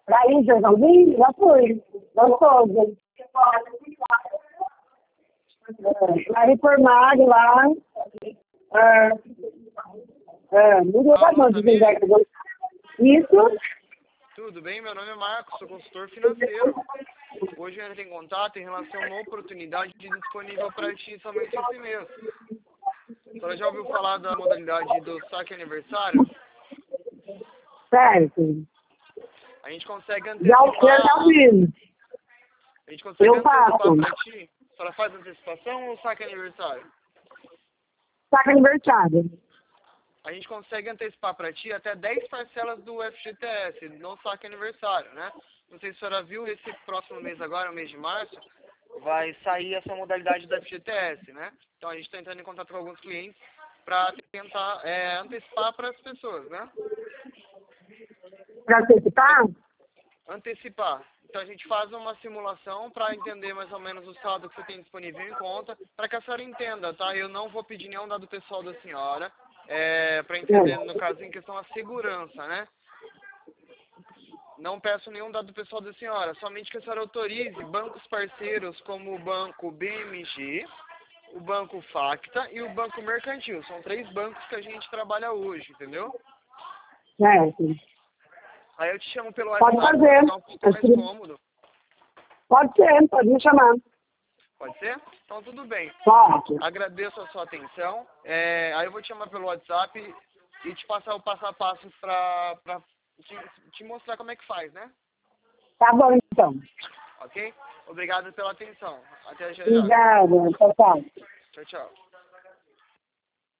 Daí, Joãozinho, já fui. Gostoso. Vai reformado lá. Mudou Fala, bastante. Samir. Isso. Tudo bem? Meu nome é Marcos, sou consultor financeiro. Hoje eu entrei em contato em relação a uma oportunidade disponível para ti somente esse mês. A senhora já ouviu falar da modalidade do saque aniversário? Certo. A gente consegue Já ouvi. A gente consegue Eu antecipar faço. para ti? A senhora faz antecipação ou saque aniversário? Saca aniversário. A gente consegue antecipar para ti até 10 parcelas do FGTS, no saque aniversário, né? Não sei se a senhora viu, esse próximo mês agora, o mês de março, vai sair essa modalidade do FGTS, né? Então a gente está entrando em contato com alguns clientes para tentar antecipar para as pessoas, né? Pra antecipar? Antecipar. Então a gente faz uma simulação para entender mais ou menos o saldo que você tem disponível em conta, para que a senhora entenda, tá? Eu não vou pedir nenhum dado pessoal da senhora, para entender, no caso, em questão a segurança, né? Não peço nenhum dado pessoal da senhora, somente que a senhora autorize bancos parceiros como o Banco BMG, o Banco Facta e o Banco Mercantil. São 3 bancos que a gente trabalha hoje, entendeu? Certo. Aí eu te chamo pelo Pode WhatsApp fazer. para ficar um pouco mais cômodo. Pode ser, pode me chamar. Pode ser? Então tudo bem. Pode. Agradeço a sua atenção. Aí eu vou te chamar pelo WhatsApp e te passar o passo a passo para te mostrar como é que faz, né? Tá bom, então. Ok? Obrigado pela atenção. Até já já. Obrigada. Tchau, tchau. Tchau, tchau.